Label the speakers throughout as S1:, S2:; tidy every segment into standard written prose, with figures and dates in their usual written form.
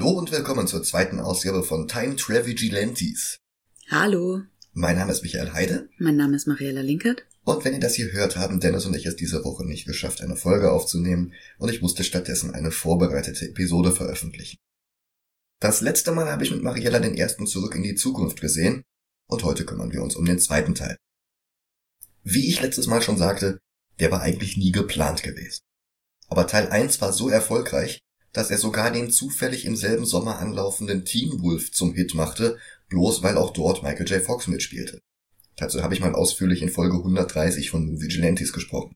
S1: Hallo und willkommen zur zweiten Ausgabe von Time Travigilantes.
S2: Hallo.
S1: Mein Name ist Michael Heide.
S2: Mein Name ist Mariella Linkert.
S1: Und wenn ihr das hier hört, haben Dennis und ich es diese Woche nicht geschafft, eine Folge aufzunehmen, und ich musste stattdessen eine vorbereitete Episode veröffentlichen. Das letzte Mal habe ich mit Mariella den ersten Zurück in die Zukunft gesehen, und heute kümmern wir uns um den zweiten Teil. Wie ich letztes Mal schon sagte, der war eigentlich nie geplant gewesen. Aber Teil 1 war so erfolgreich, dass er sogar den zufällig im selben Sommer anlaufenden Teen Wolf zum Hit machte, bloß weil auch dort Michael J. Fox mitspielte. Dazu habe ich mal ausführlich in Folge 130 von Vigilantes gesprochen.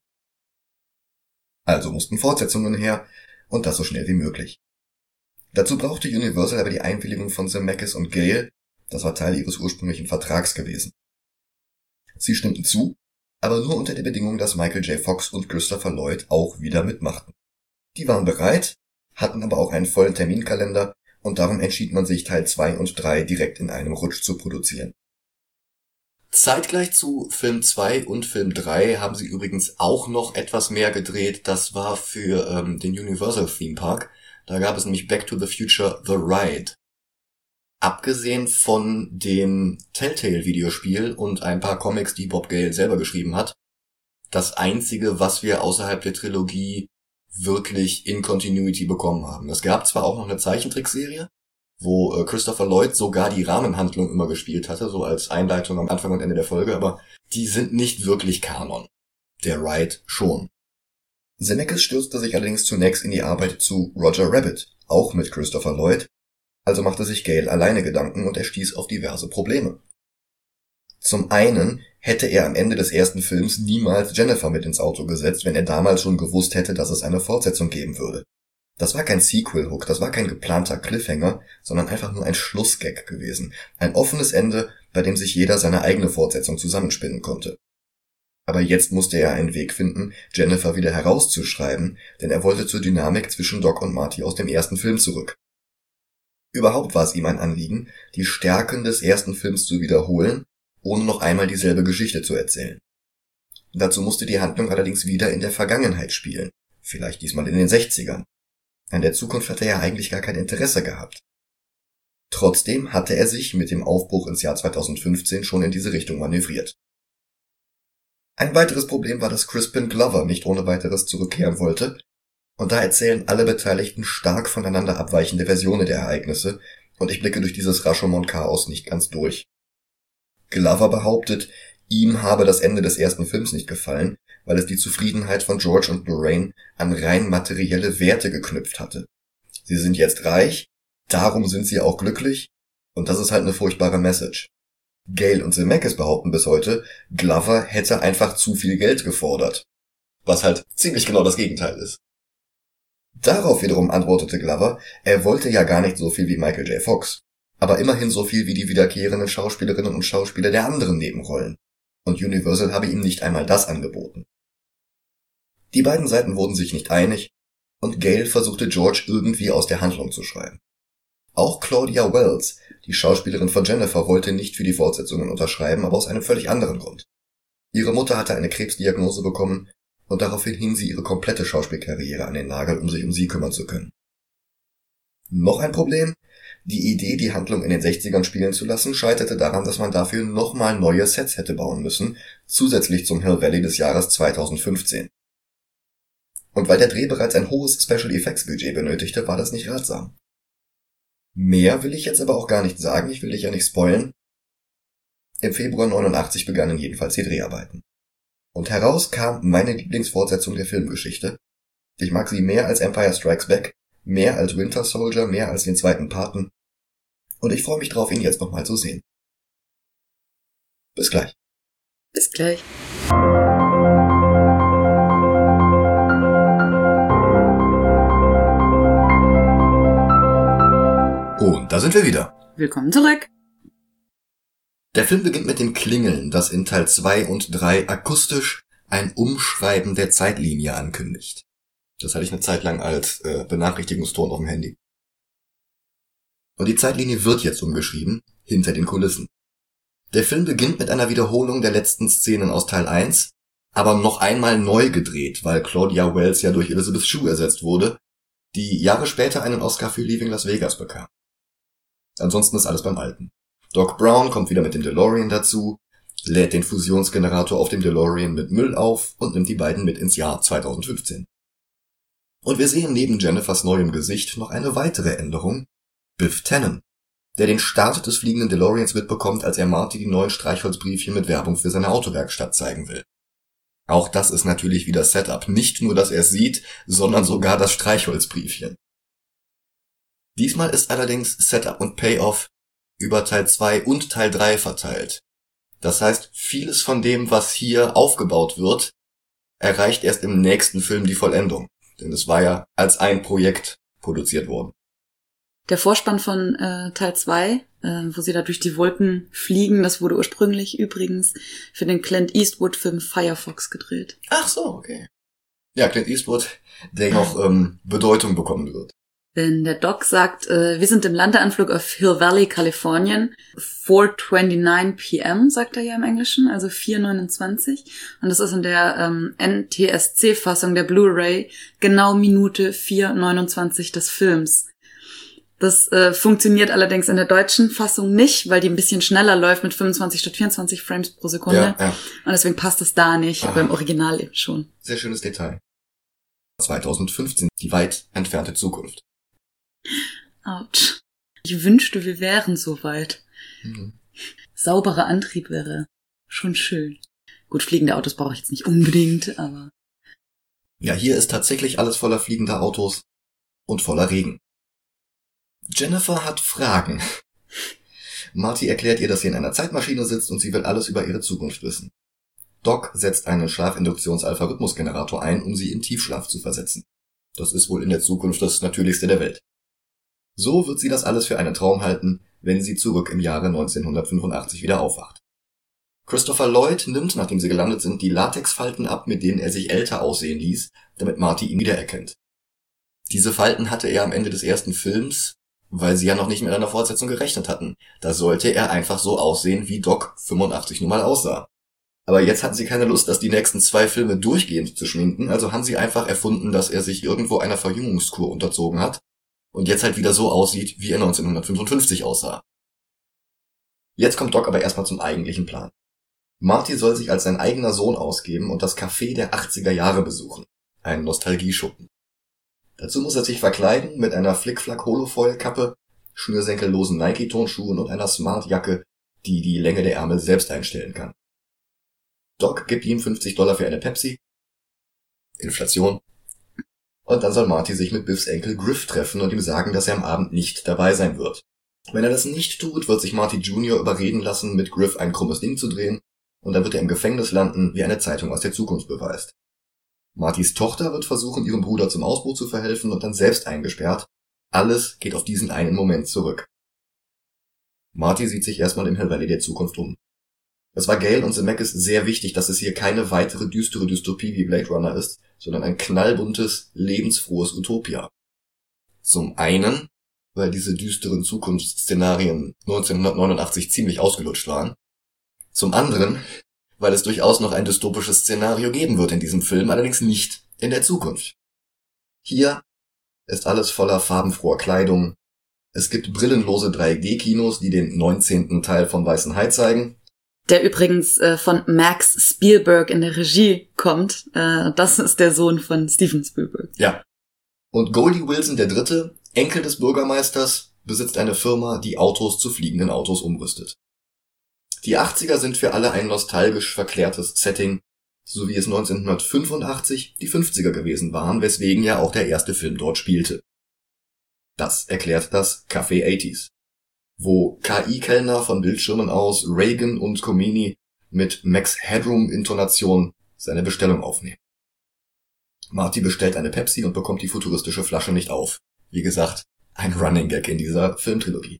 S1: Also mussten Fortsetzungen her, und das so schnell wie möglich. Dazu brauchte Universal aber die Einwilligung von Zemeckis und Gale, das war Teil ihres ursprünglichen Vertrags gewesen. Sie stimmten zu, aber nur unter der Bedingung, dass Michael J. Fox und Christopher Lloyd auch wieder mitmachten. Die waren bereit, hatten aber auch einen vollen Terminkalender, und darum entschied man sich, Teil 2 und 3 direkt in einem Rutsch zu produzieren. Zeitgleich zu Film 2 und Film 3 haben sie übrigens auch noch etwas mehr gedreht. Das war für den Universal Theme Park. Da gab es nämlich Back to the Future The Ride. Abgesehen von dem Telltale-Videospiel und ein paar Comics, die Bob Gale selber geschrieben hat, das einzige, was wir außerhalb der Trilogie wirklich in Continuity bekommen haben. Es gab zwar auch noch eine Zeichentrickserie, wo Christopher Lloyd sogar die Rahmenhandlung immer gespielt hatte, so als Einleitung am Anfang und Ende der Folge, aber die sind nicht wirklich Kanon. Der Ride schon. Zemeckis stürzte sich allerdings zunächst in die Arbeit zu Roger Rabbit, auch mit Christopher Lloyd, also machte sich Gale alleine Gedanken und er stieß auf diverse Probleme. Zum einen hätte er am Ende des ersten Films niemals Jennifer mit ins Auto gesetzt, wenn er damals schon gewusst hätte, dass es eine Fortsetzung geben würde. Das war kein Sequel-Hook, das war kein geplanter Cliffhanger, sondern einfach nur ein Schlussgag gewesen. Ein offenes Ende, bei dem sich jeder seine eigene Fortsetzung zusammenspinnen konnte. Aber jetzt musste er einen Weg finden, Jennifer wieder herauszuschreiben, denn er wollte zur Dynamik zwischen Doc und Marty aus dem ersten Film zurück. Überhaupt war es ihm ein Anliegen, die Stärken des ersten Films zu wiederholen, ohne noch einmal dieselbe Geschichte zu erzählen. Dazu musste die Handlung allerdings wieder in der Vergangenheit spielen, vielleicht diesmal in den 60ern. An der Zukunft hatte er eigentlich gar kein Interesse gehabt. Trotzdem hatte er sich mit dem Aufbruch ins Jahr 2015 schon in diese Richtung manövriert. Ein weiteres Problem war, dass Crispin Glover nicht ohne weiteres zurückkehren wollte, und da erzählen alle Beteiligten stark voneinander abweichende Versionen der Ereignisse, und ich blicke durch dieses Rashomon-Chaos nicht ganz durch. Glover behauptet, ihm habe das Ende des ersten Films nicht gefallen, weil es die Zufriedenheit von George und Lorraine an rein materielle Werte geknüpft hatte. Sie sind jetzt reich, darum sind sie auch glücklich, und das ist halt eine furchtbare Message. Gale und Zemeckis behaupten bis heute, Glover hätte einfach zu viel Geld gefordert. Was halt ziemlich genau das Gegenteil ist. Darauf wiederum antwortete Glover, er wollte ja gar nicht so viel wie Michael J. Fox, aber immerhin so viel wie die wiederkehrenden Schauspielerinnen und Schauspieler der anderen Nebenrollen. Und Universal habe ihm nicht einmal das angeboten. Die beiden Seiten wurden sich nicht einig, und Gale versuchte George irgendwie aus der Handlung zu schreiben. Auch Claudia Wells, die Schauspielerin von Jennifer, wollte nicht für die Fortsetzungen unterschreiben, aber aus einem völlig anderen Grund. Ihre Mutter hatte eine Krebsdiagnose bekommen, und daraufhin hing sie ihre komplette Schauspielkarriere an den Nagel, um sich um sie kümmern zu können. Noch ein Problem? Die Idee, die Handlung in den 60ern spielen zu lassen, scheiterte daran, dass man dafür nochmal neue Sets hätte bauen müssen, zusätzlich zum Hill Valley des Jahres 2015. Und weil der Dreh bereits ein hohes Special Effects Budget benötigte, war das nicht ratsam. Mehr will ich jetzt aber auch gar nicht sagen, ich will dich ja nicht spoilen. Im Februar 89 begannen jedenfalls die Dreharbeiten. Und heraus kam meine Lieblingsfortsetzung der Filmgeschichte. Ich mag sie mehr als Empire Strikes Back, mehr als Winter Soldier, mehr als den zweiten Paten. Und ich freue mich drauf, ihn jetzt nochmal zu sehen. Bis gleich.
S2: Bis gleich.
S1: Und da sind wir wieder.
S2: Willkommen zurück.
S1: Der Film beginnt mit dem Klingeln, das in Teil 2 und 3 akustisch ein Umschreiben der Zeitlinie ankündigt. Das hatte ich eine Zeit lang als Benachrichtigungston auf dem Handy. Und die Zeitlinie wird jetzt umgeschrieben, hinter den Kulissen. Der Film beginnt mit einer Wiederholung der letzten Szenen aus Teil 1, aber noch einmal neu gedreht, weil Claudia Wells ja durch Elizabeth Shue ersetzt wurde, die Jahre später einen Oscar für Leaving Las Vegas bekam. Ansonsten ist alles beim Alten. Doc Brown kommt wieder mit dem DeLorean dazu, lädt den Fusionsgenerator auf dem DeLorean mit Müll auf und nimmt die beiden mit ins Jahr 2015. Und wir sehen neben Jennifers neuem Gesicht noch eine weitere Änderung: Biff Tannen, der den Start des fliegenden DeLoreans mitbekommt, als er Marty die neuen Streichholzbriefchen mit Werbung für seine Autowerkstatt zeigen will. Auch das ist natürlich wieder Setup. Nicht nur, dass er es sieht, sondern sogar das Streichholzbriefchen. Diesmal ist allerdings Setup und Payoff über Teil 2 und Teil 3 verteilt. Das heißt, vieles von dem, was hier aufgebaut wird, erreicht erst im nächsten Film die Vollendung. Denn es war ja als ein Projekt produziert worden.
S2: Der Vorspann von Teil 2, wo sie da durch die Wolken fliegen, das wurde ursprünglich übrigens für den Clint Eastwood-Film Firefox gedreht.
S1: Ach so, okay. Ja, Clint Eastwood, der noch Bedeutung bekommen wird.
S2: Denn der Doc sagt, wir sind im Landeanflug auf Hill Valley, Kalifornien. 4:29 p.m., sagt er ja im Englischen, also 4:29. Und das ist in der NTSC-Fassung der Blu-ray genau Minute 4:29 des Films. Das funktioniert allerdings in der deutschen Fassung nicht, weil die ein bisschen schneller läuft mit 25 statt 24 Frames pro Sekunde. Ja. Und deswegen passt es da nicht, aber im Original eben schon.
S1: Sehr schönes Detail. 2015, die weit entfernte Zukunft.
S2: Autsch. Ich wünschte, wir wären so weit. Sauberer Antrieb wäre schon schön. Gut, fliegende Autos brauche ich jetzt nicht unbedingt, aber...
S1: Ja, hier ist tatsächlich alles voller fliegender Autos und voller Regen. Jennifer hat Fragen. Marty erklärt ihr, dass sie in einer Zeitmaschine sitzt und sie will alles über ihre Zukunft wissen. Doc setzt einen Schlafinduktions-Alpha-Rhythmus-Generator ein, um sie in Tiefschlaf zu versetzen. Das ist wohl in der Zukunft das Natürlichste der Welt. So wird sie das alles für einen Traum halten, wenn sie zurück im Jahre 1985 wieder aufwacht. Christopher Lloyd nimmt, nachdem sie gelandet sind, die Latexfalten ab, mit denen er sich älter aussehen ließ, damit Marty ihn wiedererkennt. Diese Falten hatte er am Ende des ersten Films, weil sie ja noch nicht mit einer Fortsetzung gerechnet hatten. Da sollte er einfach so aussehen, wie Doc 85 nun mal aussah. Aber jetzt hatten sie keine Lust, das die nächsten 2 Filme durchgehend zu schminken, also haben sie einfach erfunden, dass er sich irgendwo einer Verjüngungskur unterzogen hat und jetzt halt wieder so aussieht, wie er 1955 aussah. Jetzt kommt Doc aber erstmal zum eigentlichen Plan. Marty soll sich als sein eigener Sohn ausgeben und das Café der 80er Jahre besuchen. Ein Nostalgieschuppen. Dazu muss er sich verkleiden mit einer Flick-Flack-Holofoil-Kappe, schnürsenkellosen Nike-Tonschuhen und einer Smart-Jacke, die die Länge der Ärmel selbst einstellen kann. Doc gibt ihm $50 für eine Pepsi. Inflation. Und dann soll Marty sich mit Biffs Enkel Griff treffen und ihm sagen, dass er am Abend nicht dabei sein wird. Wenn er das nicht tut, wird sich Marty Jr. überreden lassen, mit Griff ein krummes Ding zu drehen, und dann wird er im Gefängnis landen, wie eine Zeitung aus der Zukunft beweist. Martys Tochter wird versuchen, ihrem Bruder zum Ausbruch zu verhelfen und dann selbst eingesperrt. Alles geht auf diesen einen Moment zurück. Marty sieht sich erstmal im Hill Valley der Zukunft um. Es war Gale und Zemeckis sehr wichtig, dass es hier keine weitere düstere Dystopie wie Blade Runner ist, sondern ein knallbuntes, lebensfrohes Utopia. Zum einen, weil diese düsteren Zukunftsszenarien 1989 ziemlich ausgelutscht waren. Zum anderen, weil es durchaus noch ein dystopisches Szenario geben wird in diesem Film, allerdings nicht in der Zukunft. Hier ist alles voller farbenfroher Kleidung. Es gibt brillenlose 3D-Kinos, die den 19. Teil von Weißen Hai zeigen.
S2: Der übrigens von Max Spielberg in der Regie kommt. Das ist der Sohn von Steven Spielberg.
S1: Ja. Und Goldie Wilson III., Enkel des Bürgermeisters, besitzt eine Firma, die Autos zu fliegenden Autos umrüstet. Die 80er sind für alle ein nostalgisch verklärtes Setting, so wie es 1985 die 50er gewesen waren, weswegen ja auch der erste Film dort spielte. Das erklärt das Café 80s, wo KI-Kellner von Bildschirmen aus Reagan und Khomeini mit Max Headroom-Intonation seine Bestellung aufnehmen. Marty bestellt eine Pepsi und bekommt die futuristische Flasche nicht auf. Wie gesagt, ein Running Gag in dieser Filmtrilogie.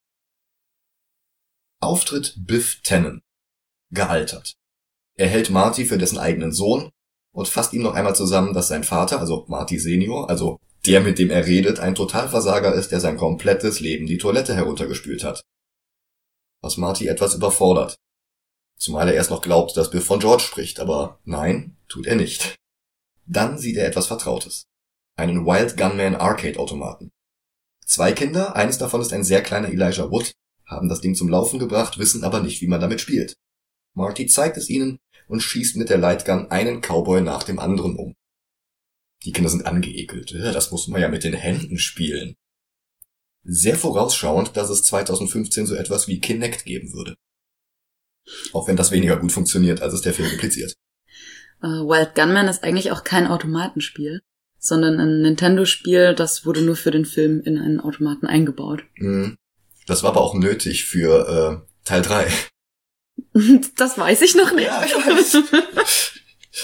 S1: Auftritt Biff Tannen. Gealtert. Er hält Marty für dessen eigenen Sohn und fasst ihm noch einmal zusammen, dass sein Vater, also Marty Senior, also der, mit dem er redet, ein Totalversager ist, der sein komplettes Leben die Toilette heruntergespült hat. Was Marty etwas überfordert. Zumal er erst noch glaubt, dass Biff von George spricht, aber nein, tut er nicht. Dann sieht er etwas Vertrautes. einen Wild Gunman Arcade-Automaten. 2 Kinder, eines davon ist ein sehr kleiner Elijah Wood, haben das Ding zum Laufen gebracht, wissen aber nicht, wie man damit spielt. Marty zeigt es ihnen und schießt mit der Lightgun einen Cowboy nach dem anderen um. Die Kinder sind angeekelt. Das muss man ja mit den Händen spielen. Sehr vorausschauend, dass es 2015 so etwas wie Kinect geben würde. Auch wenn das weniger gut funktioniert, als es der Film impliziert.
S2: Wild Gunman ist eigentlich auch kein Automatenspiel, sondern ein Nintendo-Spiel, das wurde nur für den Film in einen Automaten eingebaut.
S1: Das war aber auch nötig für Teil 3.
S2: Das weiß ich noch nicht.
S1: Ja, ich weiß.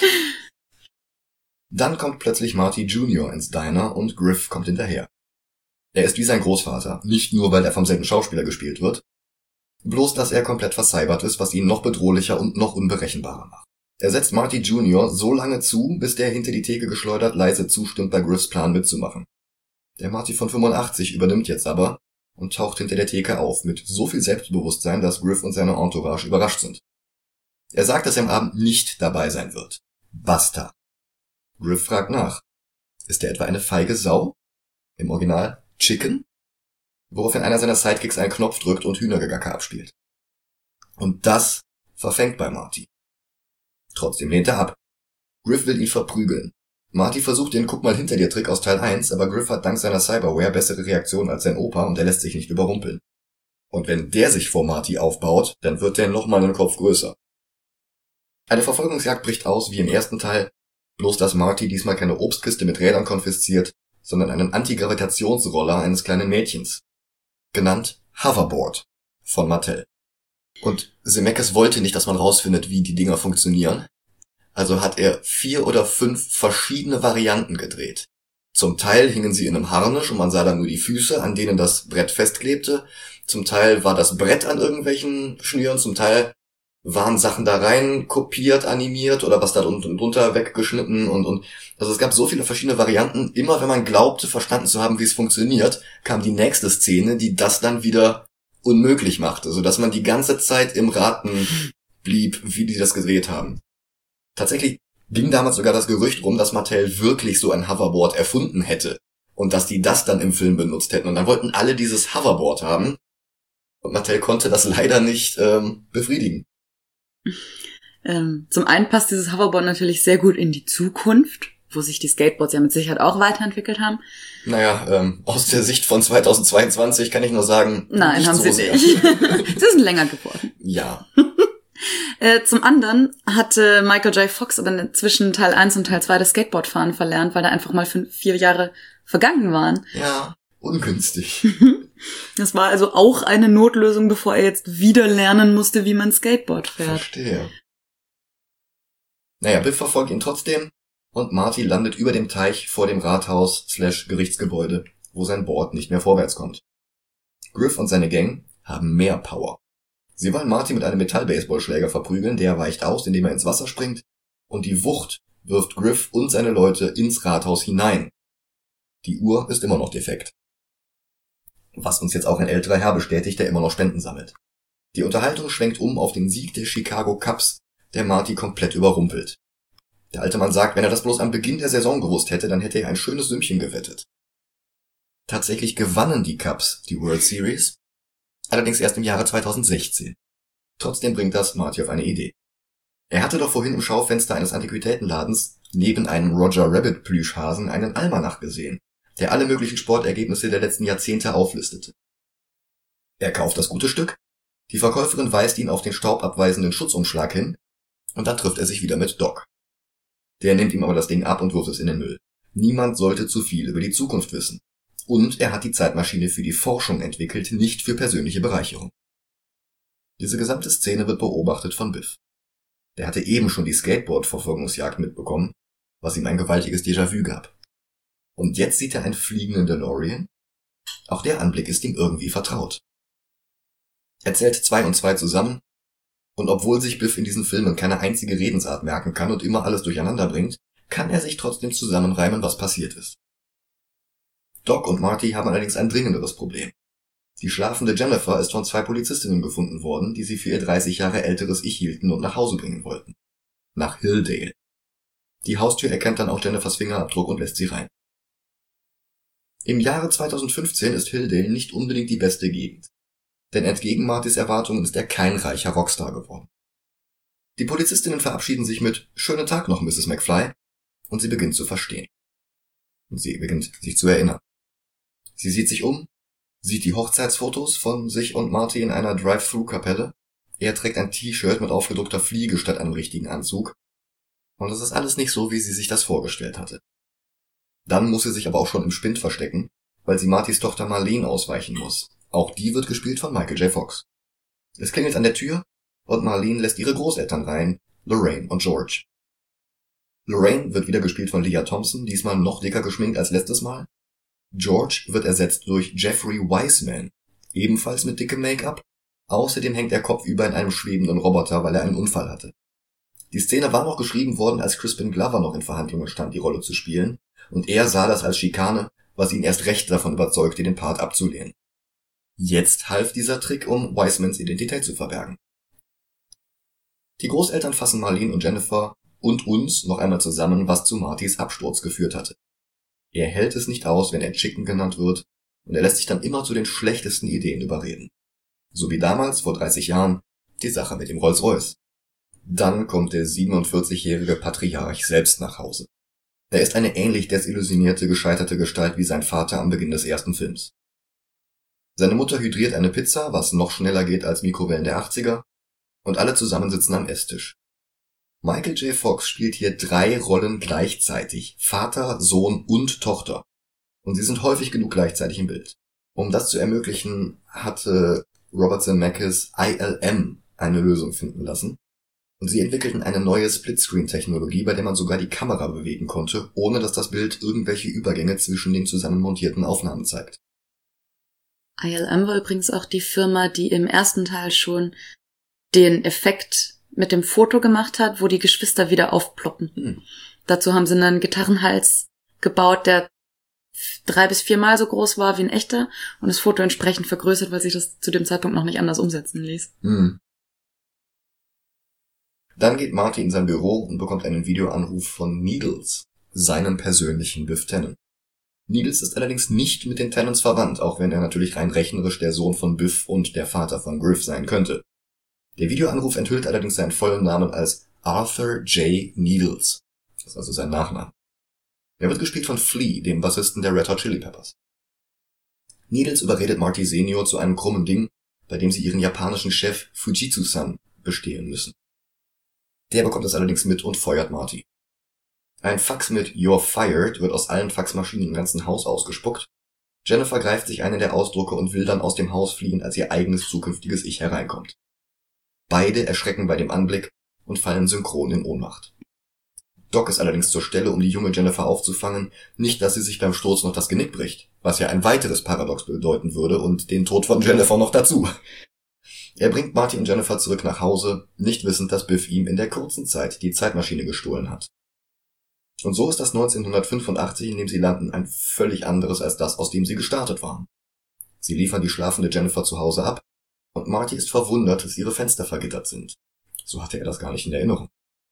S1: Dann kommt plötzlich Marty Jr. ins Diner und Griff kommt hinterher. Er ist wie sein Großvater, nicht nur, weil er vom selben Schauspieler gespielt wird, bloß dass er komplett vercybert ist, was ihn noch bedrohlicher und noch unberechenbarer macht. Er setzt Marty Jr. so lange zu, bis der hinter die Theke geschleudert leise zustimmt, bei Griffs Plan mitzumachen. Der Marty von 85 übernimmt jetzt aber und taucht hinter der Theke auf, mit so viel Selbstbewusstsein, dass Griff und seine Entourage überrascht sind. Er sagt, dass er am Abend nicht dabei sein wird. Basta. Griff fragt nach. Ist er etwa eine feige Sau? Im Original Chicken? Woraufhin einer seiner Sidekicks einen Knopf drückt und Hühnergegacker abspielt. Und das verfängt bei Marty. Trotzdem lehnt er ab. Griff will ihn verprügeln. Marty versucht den Guck mal hinter dir Trick aus Teil 1, aber Griff hat dank seiner Cyberware bessere Reaktionen als sein Opa und er lässt sich nicht überrumpeln. Und wenn der sich vor Marty aufbaut, dann wird der nochmal einen Kopf größer. Eine Verfolgungsjagd bricht aus wie im ersten Teil, bloß dass Marty diesmal keine Obstkiste mit Rädern konfisziert, sondern einen Antigravitationsroller eines kleinen Mädchens. Genannt Hoverboard von Mattel. Und Zemeckis wollte nicht, dass man rausfindet, wie die Dinger funktionieren. Also hat er 4 oder 5 verschiedene Varianten gedreht. Zum Teil hingen sie in einem Harnisch und man sah dann nur die Füße, an denen das Brett festklebte. Zum Teil war das Brett an irgendwelchen Schnüren, zum Teil waren Sachen da rein kopiert, animiert oder was da unten drunter weggeschnitten und also es gab so viele verschiedene Varianten. Immer wenn man glaubte, verstanden zu haben, wie es funktioniert, kam die nächste Szene, die das dann wieder unmöglich machte, sodass man die ganze Zeit im Raten blieb, wie die das gedreht haben. Tatsächlich ging damals sogar das Gerücht rum, dass Mattel wirklich so ein Hoverboard erfunden hätte und dass die das dann im Film benutzt hätten. Und dann wollten alle dieses Hoverboard haben und Mattel konnte das leider nicht befriedigen.
S2: Zum einen passt dieses Hoverboard natürlich sehr gut in die Zukunft, wo sich die Skateboards ja mit Sicherheit auch weiterentwickelt haben.
S1: Naja, aus der Sicht von 2022 kann ich nur sagen,
S2: nein, haben
S1: so
S2: sie
S1: sehr.
S2: nicht. Sie sind länger geworden.
S1: Ja.
S2: Zum anderen hatte Michael J. Fox aber zwischen Teil 1 und Teil 2 das Skateboardfahren verlernt, weil da einfach mal 4 Jahre vergangen waren.
S1: Ja, ungünstig.
S2: Das war also auch eine Notlösung, bevor er jetzt wieder lernen musste, wie man Skateboard fährt.
S1: Verstehe. Naja, Biff verfolgt ihn trotzdem und Marty landet über dem Teich vor dem Rathaus/Gerichtsgebäude, wo sein Board nicht mehr vorwärts kommt. Griff und seine Gang haben mehr Power. Sie wollen Marty mit einem Metall-Baseballschläger verprügeln, der weicht aus, indem er ins Wasser springt, und die Wucht wirft Griff und seine Leute ins Rathaus hinein. Die Uhr ist immer noch defekt. Was uns jetzt auch ein älterer Herr bestätigt, der immer noch Spenden sammelt. Die Unterhaltung schwenkt um auf den Sieg der Chicago Cubs, der Marty komplett überrumpelt. Der alte Mann sagt, wenn er das bloß am Beginn der Saison gewusst hätte, dann hätte er ein schönes Sümmchen gewettet. Tatsächlich gewannen die Cubs die World Series, allerdings erst im Jahre 2016. Trotzdem bringt das Marty auf eine Idee. Er hatte doch vorhin im Schaufenster eines Antiquitätenladens neben einem Roger Rabbit Plüschhasen einen Almanach gesehen, der alle möglichen Sportergebnisse der letzten Jahrzehnte auflistete. Er kauft das gute Stück, die Verkäuferin weist ihn auf den staubabweisenden Schutzumschlag hin, und dann trifft er sich wieder mit Doc. Der nimmt ihm aber das Ding ab und wirft es in den Müll. Niemand sollte zu viel über die Zukunft wissen. Und er hat die Zeitmaschine für die Forschung entwickelt, nicht für persönliche Bereicherung. Diese gesamte Szene wird beobachtet von Biff. Der hatte eben schon die Skateboard-Verfolgungsjagd mitbekommen, was ihm ein gewaltiges Déjà-vu gab. Und jetzt sieht er einen fliegenden DeLorean. Auch der Anblick ist ihm irgendwie vertraut. Er zählt 2 und 2 zusammen, und obwohl sich Biff in diesen Filmen keine einzige Redensart merken kann und immer alles durcheinander bringt, kann er sich trotzdem zusammenreimen, was passiert ist. Doc und Marty haben allerdings ein dringenderes Problem. Die schlafende Jennifer ist von 2 Polizistinnen gefunden worden, die sie für ihr 30 Jahre älteres Ich hielten und nach Hause bringen wollten. Nach Hilldale. Die Haustür erkennt dann auch Jennifers Fingerabdruck und lässt sie rein. Im Jahre 2015 ist Hilldale nicht unbedingt die beste Gegend. Denn entgegen Martys Erwartungen ist er kein reicher Rockstar geworden. Die Polizistinnen verabschieden sich mit »Schönen Tag noch, Mrs. McFly« und sie beginnt zu verstehen. Und sie beginnt sich zu erinnern. Sie sieht sich um, sieht die Hochzeitsfotos von sich und Marty in einer Drive-Thru-Kapelle. Er trägt ein T-Shirt mit aufgedruckter Fliege statt einem richtigen Anzug. Und es ist alles nicht so, wie sie sich das vorgestellt hatte. Dann muss sie sich aber auch schon im Spind verstecken, weil sie Martys Tochter Marlene ausweichen muss. Auch die wird gespielt von Michael J. Fox. Es klingelt an der Tür und Marlene lässt ihre Großeltern rein, Lorraine und George. Lorraine wird wieder gespielt von Lea Thompson, diesmal noch dicker geschminkt als letztes Mal. George wird ersetzt durch Jeffrey Wiseman, ebenfalls mit dickem Make-up. Außerdem hängt er kopfüber in einem schwebenden Roboter, weil er einen Unfall hatte. Die Szene war noch geschrieben worden, als Crispin Glover noch in Verhandlungen stand, die Rolle zu spielen, und er sah das als Schikane, was ihn erst recht davon überzeugte, den Part abzulehnen. Jetzt half dieser Trick, um Wisemans Identität zu verbergen. Die Großeltern fassen Marlene und Jennifer und uns noch einmal zusammen, was zu Martys Absturz geführt hatte. Er hält es nicht aus, wenn er Chicken genannt wird, und er lässt sich dann immer zu den schlechtesten Ideen überreden. So wie damals, vor 30 Jahren, die Sache mit dem Rolls-Royce. Dann kommt der 47-jährige Patriarch selbst nach Hause. Er ist eine ähnlich desillusionierte, gescheiterte Gestalt wie sein Vater am Beginn des ersten Films. Seine Mutter hydriert eine Pizza, was noch schneller geht als Mikrowellen der 80er, und alle zusammen sitzen am Esstisch. Michael J. Fox spielt hier 3 Rollen gleichzeitig, Vater, Sohn und Tochter. Und sie sind häufig genug gleichzeitig im Bild. Um das zu ermöglichen, hatte Robert Zemeckis ILM eine Lösung finden lassen. Und sie entwickelten eine neue Splitscreen-Technologie, bei der man sogar die Kamera bewegen konnte, ohne dass das Bild irgendwelche Übergänge zwischen den zusammenmontierten Aufnahmen zeigt.
S2: ILM war übrigens auch die Firma, die im ersten Teil schon den Effekt mit dem Foto gemacht hat, wo die Geschwister wieder aufploppen. Dazu haben sie einen Gitarrenhals gebaut, der 3 bis 4 Mal so groß war wie ein echter und das Foto entsprechend vergrößert, weil sich das zu dem Zeitpunkt noch nicht anders umsetzen ließ.
S1: Dann geht Marty in sein Büro und bekommt einen Videoanruf von Needles, seinem persönlichen Biff Tannen. Needles ist allerdings nicht mit den Tannens verwandt, auch wenn er natürlich rein rechnerisch der Sohn von Biff und der Vater von Griff sein könnte. Der Videoanruf enthüllt allerdings seinen vollen Namen als Arthur J. Needles. Das ist also sein Nachname. Er wird gespielt von Flea, dem Bassisten der Red Hot Chili Peppers. Needles überredet Marty Senior zu einem krummen Ding, bei dem sie ihren japanischen Chef Fujitsu-san bestehlen müssen. Der bekommt es allerdings mit und feuert Marty. Ein Fax mit "You're fired" wird aus allen Faxmaschinen im ganzen Haus ausgespuckt. Jennifer greift sich einen der Ausdrucke und will dann aus dem Haus fliehen, als ihr eigenes zukünftiges Ich hereinkommt. Beide erschrecken bei dem Anblick und fallen synchron in Ohnmacht. Doc ist allerdings zur Stelle, um die junge Jennifer aufzufangen, nicht, dass sie sich beim Sturz noch das Genick bricht, was ja ein weiteres Paradox bedeuten würde und den Tod von Jennifer noch dazu. Er bringt Marty und Jennifer zurück nach Hause, nicht wissend, dass Biff ihm in der kurzen Zeit die Zeitmaschine gestohlen hat. Und so ist das 1985, in dem sie landen, ein völlig anderes als das, aus dem sie gestartet waren. Sie liefern die schlafende Jennifer zu Hause ab, und Marty ist verwundert, dass ihre Fenster vergittert sind. So hatte er das gar nicht in Erinnerung.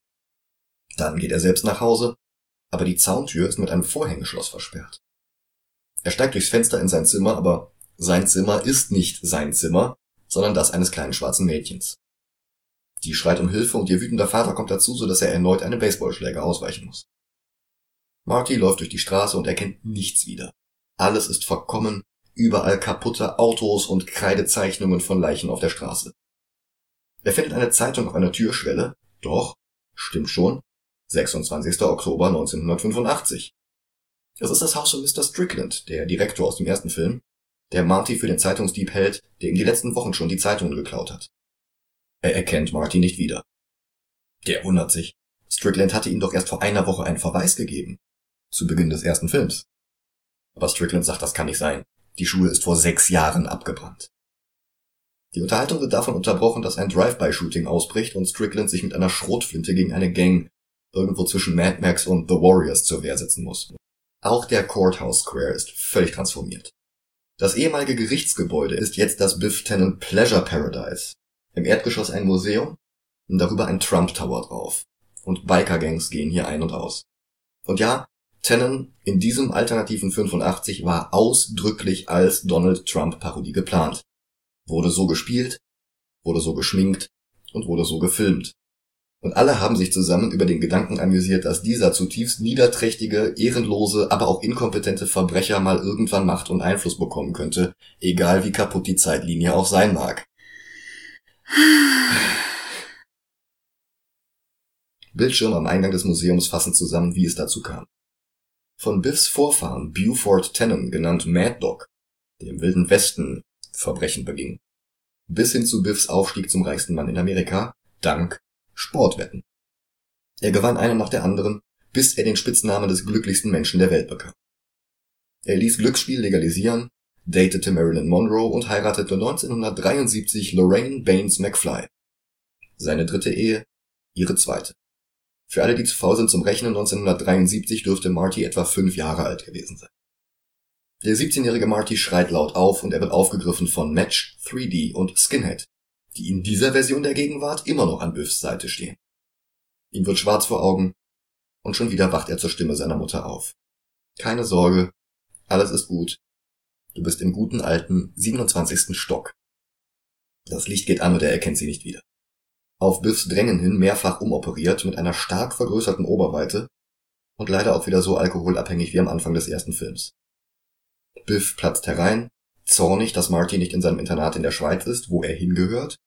S1: Dann geht er selbst nach Hause, aber die Zauntür ist mit einem Vorhängeschloss versperrt. Er steigt durchs Fenster in sein Zimmer, aber sein Zimmer ist nicht sein Zimmer, sondern das eines kleinen schwarzen Mädchens. Die schreit um Hilfe und ihr wütender Vater kommt dazu, sodass er erneut einem Baseballschläger ausweichen muss. Marty läuft durch die Straße und erkennt nichts wieder. Alles ist verkommen, überall kaputte Autos und Kreidezeichnungen von Leichen auf der Straße. Er findet eine Zeitung auf einer Türschwelle, doch, stimmt schon, 26. Oktober 1985. Es ist das Haus von Mr. Strickland, der Direktor aus dem ersten Film, der Marty für den Zeitungsdieb hält, der ihm die letzten Wochen schon die Zeitungen geklaut hat. Er erkennt Marty nicht wieder. Der wundert sich. Strickland hatte ihm doch erst vor einer Woche einen Verweis gegeben. Zu Beginn des ersten Films. Aber Strickland sagt, das kann nicht sein. Die Schule ist vor 6 Jahren abgebrannt. Die Unterhaltung wird davon unterbrochen, dass ein Drive-by-Shooting ausbricht und Strickland sich mit einer Schrotflinte gegen eine Gang irgendwo zwischen Mad Max und The Warriors zur Wehr setzen muss. Auch der Courthouse Square ist völlig transformiert. Das ehemalige Gerichtsgebäude ist jetzt das Biff Tannen Pleasure Paradise. Im Erdgeschoss ein Museum und darüber ein Trump Tower drauf. Und Biker-Gangs gehen hier ein und aus. Und ja, Tannen in diesem alternativen 85 war ausdrücklich als Donald Trump-Parodie geplant. Wurde so gespielt, wurde so geschminkt und wurde so gefilmt. Und alle haben sich zusammen über den Gedanken amüsiert, dass dieser zutiefst niederträchtige, ehrenlose, aber auch inkompetente Verbrecher mal irgendwann Macht und Einfluss bekommen könnte, egal wie kaputt die Zeitlinie auch sein mag. Bildschirme am Eingang des Museums fassen zusammen, wie es dazu kam. Von Biffs Vorfahren Buford Tannen, genannt Mad Dog, der im Wilden Westen Verbrechen beging, bis hin zu Biffs Aufstieg zum reichsten Mann in Amerika, dank Sportwetten. Er gewann eine nach der anderen, bis er den Spitznamen des glücklichsten Menschen der Welt bekam. Er ließ Glücksspiel legalisieren, datete Marilyn Monroe und heiratete 1973 Lorraine Baines McFly. Seine dritte Ehe, ihre zweite. Für alle, die zu faul sind zum Rechnen, 1973 dürfte Marty etwa 5 Jahre alt gewesen sein. Der 17-jährige Marty schreit laut auf und er wird aufgegriffen von Match, 3D und Skinhead, die in dieser Version der Gegenwart immer noch an Biffs Seite stehen. Ihm wird schwarz vor Augen und schon wieder wacht er zur Stimme seiner Mutter auf. Keine Sorge, alles ist gut. Du bist im guten alten 27. Stock. Das Licht geht an und er erkennt sie nicht wieder. Auf Biffs Drängen hin mehrfach umoperiert mit einer stark vergrößerten Oberweite und leider auch wieder so alkoholabhängig wie am Anfang des ersten Films. Biff platzt herein, zornig, dass Marty nicht in seinem Internat in der Schweiz ist, wo er hingehört.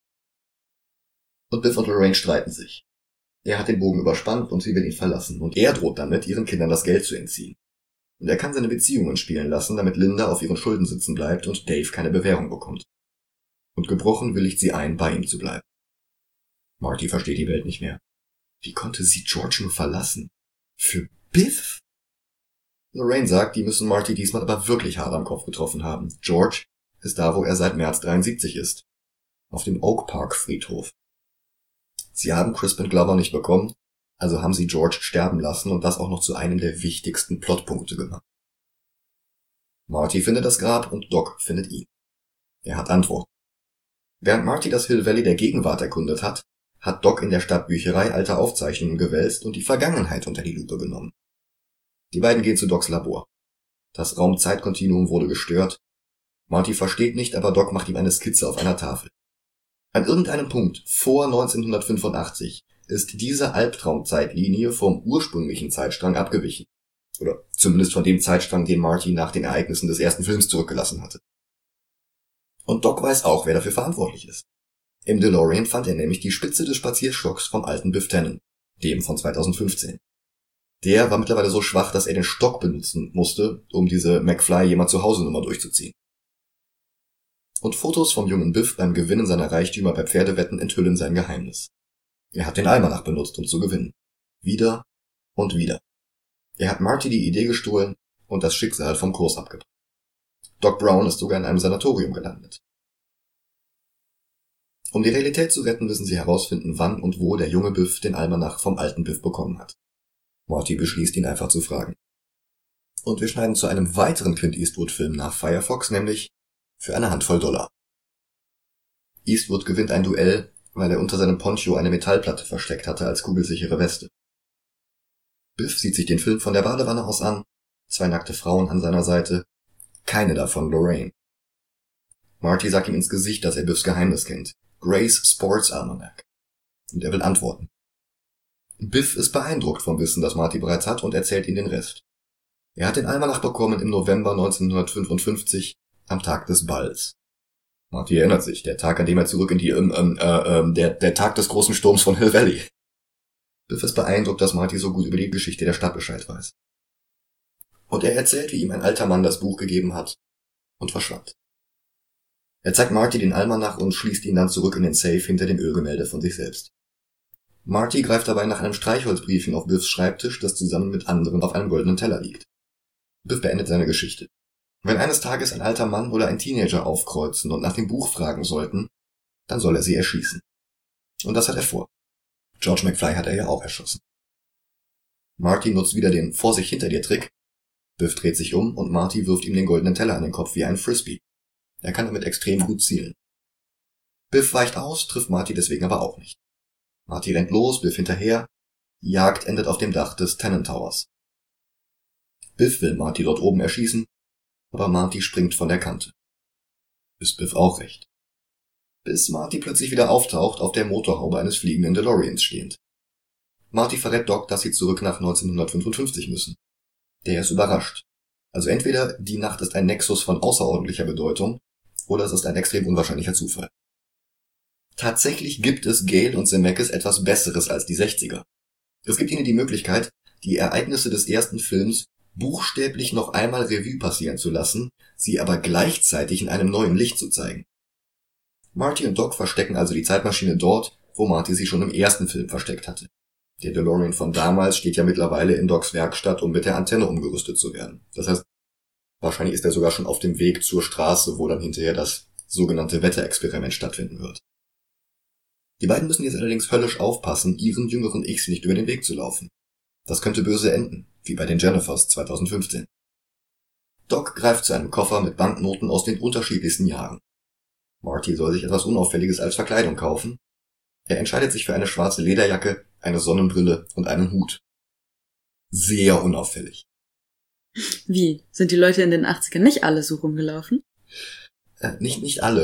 S1: Und Biff und Lorraine streiten sich. Er hat den Bogen überspannt und sie will ihn verlassen und er droht damit, ihren Kindern das Geld zu entziehen. Und er kann seine Beziehungen spielen lassen, damit Linda auf ihren Schulden sitzen bleibt und Dave keine Bewährung bekommt. Und gebrochen willigt sie ein, bei ihm zu bleiben. Marty versteht die Welt nicht mehr. Wie konnte sie George nur verlassen? Für Biff? Lorraine sagt, die müssen Marty diesmal aber wirklich hart am Kopf getroffen haben. George ist da, wo er seit März 73 ist. Auf dem Oak Park Friedhof. Sie haben Crispin Glover nicht bekommen, also haben sie George sterben lassen und das auch noch zu einem der wichtigsten Plotpunkte gemacht. Marty findet das Grab und Doc findet ihn. Er hat Antworten. Während Marty das Hill Valley der Gegenwart erkundet hat, hat Doc in der Stadtbücherei alte Aufzeichnungen gewälzt und die Vergangenheit unter die Lupe genommen. Die beiden gehen zu Docs Labor. Das Raum-Zeit-Kontinuum wurde gestört. Marty versteht nicht, aber Doc macht ihm eine Skizze auf einer Tafel. An irgendeinem Punkt vor 1985 ist diese Albtraumzeitlinie vom ursprünglichen Zeitstrang abgewichen. Oder zumindest von dem Zeitstrang, den Marty nach den Ereignissen des ersten Films zurückgelassen hatte. Und Doc weiß auch, wer dafür verantwortlich ist. Im DeLorean fand er nämlich die Spitze des Spazierstocks vom alten Biff Tannen, dem von 2015. Der war mittlerweile so schwach, dass er den Stock benutzen musste, um diese McFly-Jemand-zu-Hause-Nummer durchzuziehen. Und Fotos vom jungen Biff beim Gewinnen seiner Reichtümer bei Pferdewetten enthüllen sein Geheimnis. Er hat den Almanach benutzt, um zu gewinnen. Wieder und wieder. Er hat Marty die Idee gestohlen und das Schicksal vom Kurs abgebracht. Doc Brown ist sogar in einem Sanatorium gelandet. Um die Realität zu retten, müssen sie herausfinden, wann und wo der junge Biff den Almanach vom alten Biff bekommen hat. Marty beschließt, ihn einfach zu fragen. Und wir schneiden zu einem weiteren Clint Eastwood-Film nach Firefox, nämlich Für eine Handvoll Dollar. Eastwood gewinnt ein Duell, weil er unter seinem Poncho eine Metallplatte versteckt hatte als kugelsichere Weste. Biff sieht sich den Film von der Badewanne aus an, 2 nackte Frauen an seiner Seite, keine davon Lorraine. Marty sagt ihm ins Gesicht, dass er Biffs Geheimnis kennt. Grace Sports Almanac. Und er will antworten. Biff ist beeindruckt vom Wissen, das Marty bereits hat, und erzählt ihm den Rest. Er hat den Almanach bekommen im November 1955, am Tag des Balls. Marty erinnert sich, der Tag, an dem er zurück in die, der Tag des großen Sturms von Hill Valley. Biff ist beeindruckt, dass Marty so gut über die Geschichte der Stadt Bescheid weiß. Und er erzählt, wie ihm ein alter Mann das Buch gegeben hat und verschwand. Er zeigt Marty den Almanach und schließt ihn dann zurück in den Safe hinter dem Ölgemälde von sich selbst. Marty greift dabei nach einem Streichholzbriefchen auf Biffs Schreibtisch, das zusammen mit anderen auf einem goldenen Teller liegt. Biff beendet seine Geschichte. Wenn eines Tages ein alter Mann oder ein Teenager aufkreuzen und nach dem Buch fragen sollten, dann soll er sie erschießen. Und das hat er vor. George McFly hat er ja auch erschossen. Marty nutzt wieder den Vor-sich-hinter-dir-Trick. Biff dreht sich um und Marty wirft ihm den goldenen Teller an den Kopf wie ein Frisbee. Er kann damit extrem gut zielen. Biff weicht aus, trifft Marty deswegen aber auch nicht. Marty rennt los, Biff hinterher. Die Jagd endet auf dem Dach des Tannen Towers. Biff will Marty dort oben erschießen, aber Marty springt von der Kante. Ist Biff auch recht. Bis Marty plötzlich wieder auftaucht, auf der Motorhaube eines fliegenden DeLoreans stehend. Marty verrät Doc, dass sie zurück nach 1955 müssen. Der ist überrascht. Also entweder die Nacht ist ein Nexus von außerordentlicher Bedeutung, oder es ist ein extrem unwahrscheinlicher Zufall. Tatsächlich gibt es Gale und Zemeckis etwas Besseres als die 60er. Es gibt ihnen die Möglichkeit, die Ereignisse des ersten Films buchstäblich noch einmal Revue passieren zu lassen, sie aber gleichzeitig in einem neuen Licht zu zeigen. Marty und Doc verstecken also die Zeitmaschine dort, wo Marty sie schon im ersten Film versteckt hatte. Der DeLorean von damals steht ja mittlerweile in Docs Werkstatt, um mit der Antenne umgerüstet zu werden. Das heißt, wahrscheinlich ist er sogar schon auf dem Weg zur Straße, wo dann hinterher das sogenannte Wetterexperiment stattfinden wird. Die beiden müssen jetzt allerdings höllisch aufpassen, ihren jüngeren Ichs nicht über den Weg zu laufen. Das könnte böse enden, wie bei den Jennifers 2015. Doc greift zu einem Koffer mit Banknoten aus den unterschiedlichsten Jahren. Marty soll sich etwas Unauffälliges als Verkleidung kaufen. Er entscheidet sich für eine schwarze Lederjacke, eine Sonnenbrille und einen Hut. Sehr unauffällig.
S2: Wie? Sind die Leute in den 80ern nicht alle so rumgelaufen?
S1: Nicht alle.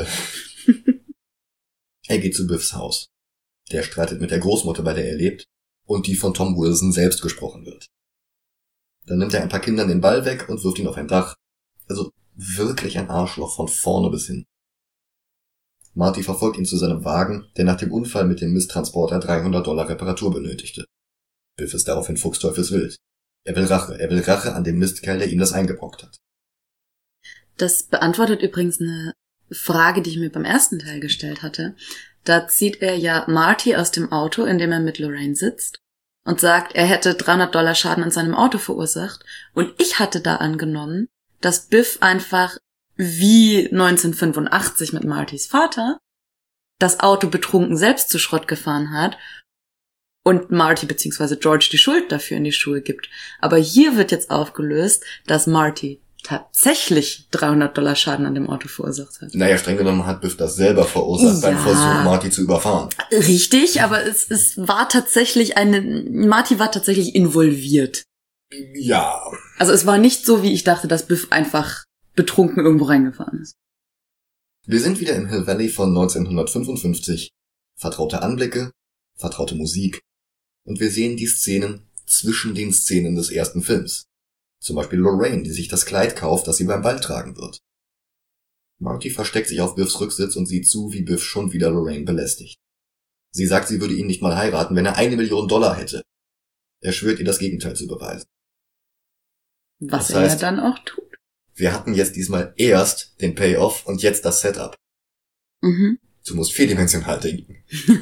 S1: Er geht zu Biffs Haus. Der streitet mit der Großmutter, bei der er lebt, und die von Tom Wilson selbst gesprochen wird. Dann nimmt er ein paar Kindern den Ball weg und wirft ihn auf ein Dach. Also wirklich ein Arschloch von vorne bis hin. Marty verfolgt ihn zu seinem Wagen, der nach dem Unfall mit dem Misttransporter $300 Reparatur benötigte. Biff ist daraufhin fuchsteufelswild. Er will Rache an dem Mistkerl, der ihm das eingebrockt hat.
S2: Das beantwortet übrigens eine Frage, die ich mir beim ersten Teil gestellt hatte. Da zieht er ja Marty aus dem Auto, in dem er mit Lorraine sitzt, und sagt, er hätte $300 Schaden an seinem Auto verursacht. Und ich hatte da angenommen, dass Biff einfach wie 1985 mit Martys Vater das Auto betrunken selbst zu Schrott gefahren hat und Marty bzw. George die Schuld dafür in die Schuhe gibt. Aber hier wird jetzt aufgelöst, dass Marty tatsächlich $300 Schaden an dem Auto verursacht hat.
S1: Naja, streng genommen hat Biff das selber verursacht beim Versuch, Marty zu überfahren.
S2: Richtig, aber es war tatsächlich Marty war tatsächlich involviert.
S1: Ja.
S2: Also es war nicht so, wie ich dachte, dass Biff einfach betrunken irgendwo reingefahren ist.
S1: Wir sind wieder im Hill Valley von 1955. Vertraute Anblicke, vertraute Musik. Und wir sehen die Szenen zwischen den Szenen des ersten Films. Zum Beispiel Lorraine, die sich das Kleid kauft, das sie beim Ball tragen wird. Marty versteckt sich auf Biffs Rücksitz und sieht zu, wie Biff schon wieder Lorraine belästigt. Sie sagt, sie würde ihn nicht mal heiraten, wenn er $1 Million hätte. Er schwört ihr, das Gegenteil zu beweisen.
S2: Was er ja dann auch tut.
S1: Wir hatten jetzt diesmal erst den Payoff und jetzt das Setup.
S2: Mhm.
S1: Du musst vierdimensional denken.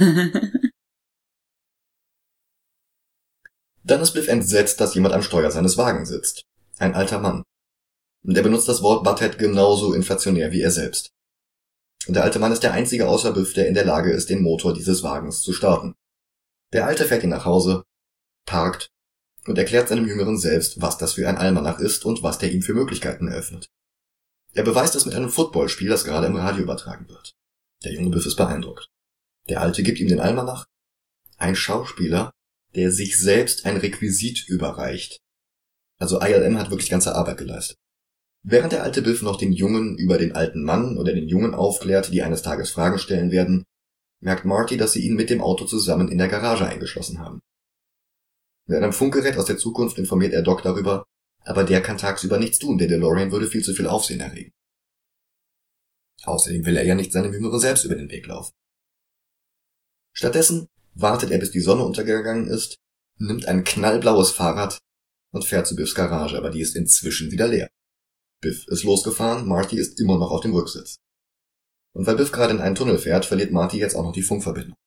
S1: Dann ist Biff entsetzt, dass jemand am Steuer seines Wagens sitzt. Ein alter Mann. Und er benutzt das Wort Butthead genauso inflationär wie er selbst. Und der alte Mann ist der einzige außer Biff, der in der Lage ist, den Motor dieses Wagens zu starten. Der Alte fährt ihn nach Hause, parkt und erklärt seinem jüngeren Selbst, was das für ein Almanach ist und was der ihm für Möglichkeiten eröffnet. Er beweist es mit einem Footballspiel, das gerade im Radio übertragen wird. Der junge Biff ist beeindruckt. Der Alte gibt ihm den Almanach. Ein Schauspieler, der sich selbst ein Requisit überreicht. Also ILM hat wirklich ganze Arbeit geleistet. Während der alte Biff noch den Jungen über den alten Mann oder den Jungen aufklärt, die eines Tages Fragen stellen werden, merkt Marty, dass sie ihn mit dem Auto zusammen in der Garage eingeschlossen haben. Mit einem Funkgerät aus der Zukunft informiert er Doc darüber, aber der kann tagsüber nichts tun, der DeLorean würde viel zu viel Aufsehen erregen. Außerdem will er ja nicht seinem jüngeren Selbst über den Weg laufen. Stattdessen wartet er, bis die Sonne untergegangen ist, nimmt ein knallblaues Fahrrad und fährt zu Biffs Garage, aber die ist inzwischen wieder leer. Biff ist losgefahren, Marty ist immer noch auf dem Rücksitz. Und weil Biff gerade in einen Tunnel fährt, verliert Marty jetzt auch noch die Funkverbindung.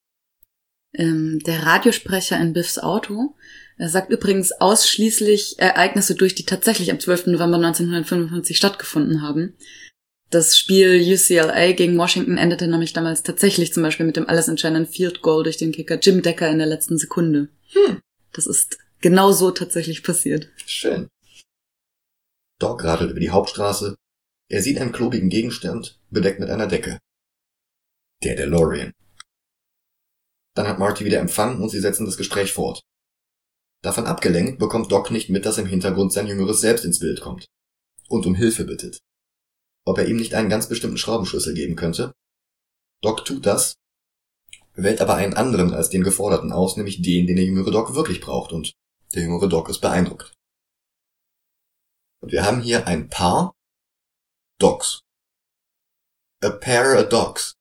S2: Der Radiosprecher in Biffs Auto sagt übrigens ausschließlich Ereignisse durch, die tatsächlich am 12. November 1955 stattgefunden haben. Das Spiel UCLA gegen Washington endete nämlich damals tatsächlich zum Beispiel mit dem alles entscheidenden Field Goal durch den Kicker Jim Decker in der letzten Sekunde. Das ist genau so tatsächlich passiert.
S1: Schön. Doc radelt über die Hauptstraße. Er sieht einen klobigen Gegenstand, bedeckt mit einer Decke. Der DeLorean. Dann hat Marty wieder Empfang und sie setzen das Gespräch fort. Davon abgelenkt bekommt Doc nicht mit, dass im Hintergrund sein jüngeres Selbst ins Bild kommt und um Hilfe bittet. Ob er ihm nicht einen ganz bestimmten Schraubenschlüssel geben könnte? Doc tut das, wählt aber einen anderen als den geforderten aus, nämlich den der jüngere Doc wirklich braucht, und der jüngere Doc ist beeindruckt. Und wir haben hier ein Paar Docs. A pair of dogs.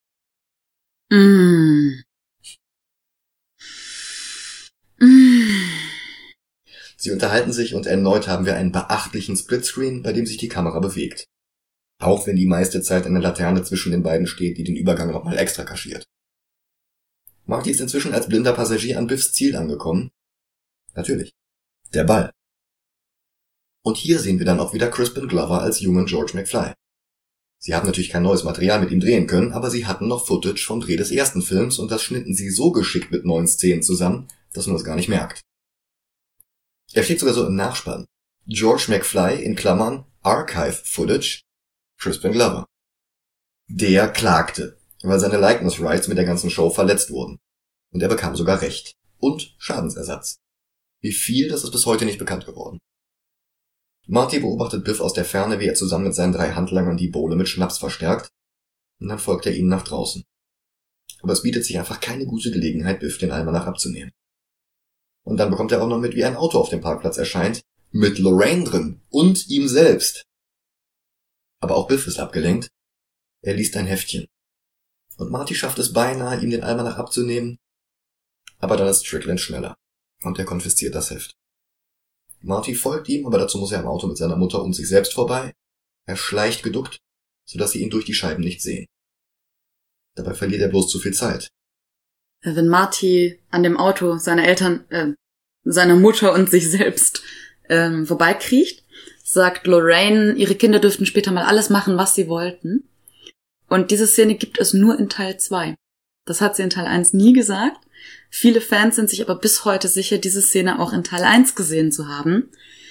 S1: Sie unterhalten sich und erneut haben wir einen beachtlichen Splitscreen, bei dem sich die Kamera bewegt. Auch wenn die meiste Zeit eine Laterne zwischen den beiden steht, die den Übergang nochmal extra kaschiert. Marty ist inzwischen als blinder Passagier an Biffs Ziel angekommen. Natürlich. Der Ball. Und hier sehen wir dann auch wieder Crispin Glover als jungen George McFly. Sie haben natürlich kein neues Material mit ihm drehen können, aber sie hatten noch Footage vom Dreh des ersten Films und das schnitten sie so geschickt mit neuen Szenen zusammen, dass man es gar nicht merkt. Er steht sogar so im Nachspann. George McFly in Klammern Archive Footage, Crispin Glover. Der klagte, weil seine Likeness Rights mit der ganzen Show verletzt wurden. Und er bekam sogar Recht. Und Schadensersatz. Wie viel, das ist bis heute nicht bekannt geworden. Marty beobachtet Biff aus der Ferne, wie er zusammen mit seinen 3 Handlangern die Bowle mit Schnaps verstärkt, und dann folgt er ihnen nach draußen. Aber es bietet sich einfach keine gute Gelegenheit, Biff den Almanach abzunehmen. Und dann bekommt er auch noch mit, wie ein Auto auf dem Parkplatz erscheint, mit Lorraine drin und ihm selbst. Aber auch Biff ist abgelenkt. Er liest ein Heftchen. Und Marty schafft es beinahe, ihm den Almanach abzunehmen, aber dann ist Strickland schneller, und er konfisziert das Heft. Marty folgt ihm, aber dazu muss er am Auto mit seiner Mutter und sich selbst vorbei. Er schleicht geduckt, sodass sie ihn durch die Scheiben nicht sehen. Dabei verliert er bloß zu viel Zeit.
S2: Wenn Marty an dem Auto seiner Eltern, seiner Mutter und sich selbst vorbeikriecht, sagt Lorraine, ihre Kinder dürften später mal alles machen, was sie wollten. Und diese Szene gibt es nur in Teil 2. Das hat sie in Teil 1 nie gesagt. Viele Fans sind sich aber bis heute sicher, diese Szene auch in Teil 1 gesehen zu haben.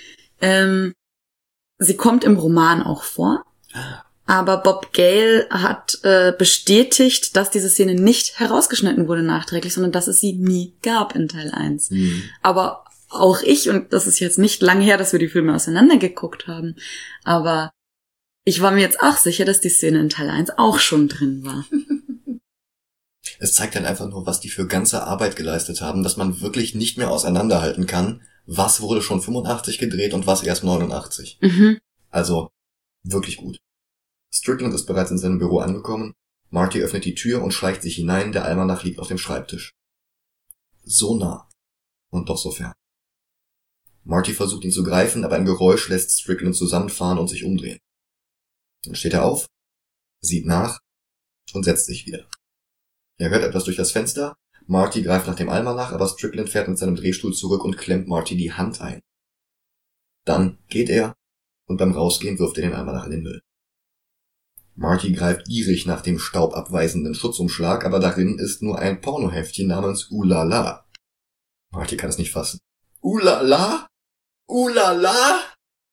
S2: Sie kommt im Roman auch vor. Aber Bob Gale hat bestätigt, dass diese Szene nicht herausgeschnitten wurde nachträglich, sondern dass es sie nie gab in Teil 1. Aber auch ich, und das ist jetzt nicht lange her, dass wir die Filme auseinandergeguckt haben, aber ich war mir jetzt auch sicher, dass die Szene in Teil 1 auch schon drin war.
S1: Es zeigt dann einfach nur, was die für ganze Arbeit geleistet haben, dass man wirklich nicht mehr auseinanderhalten kann, was wurde schon 85 gedreht und was erst 89. Also, wirklich gut. Strickland ist bereits in seinem Büro angekommen, Marty öffnet die Tür und schleicht sich hinein, der Almanach liegt auf dem Schreibtisch. So nah. Und doch so fern. Marty versucht ihn zu greifen, aber ein Geräusch lässt Strickland zusammenfahren und sich umdrehen. Dann steht er auf, sieht nach und setzt sich wieder. Er hört etwas durch das Fenster, Marty greift nach dem Almanach, aber Strickland fährt mit seinem Drehstuhl zurück und klemmt Marty die Hand ein. Dann geht er und beim Rausgehen wirft er den Almanach in den Müll. Marty greift gierig nach dem staubabweisenden Schutzumschlag, aber darin ist nur ein Pornoheftchen namens Ulala. Marty kann es nicht fassen. Ulala? Ulala?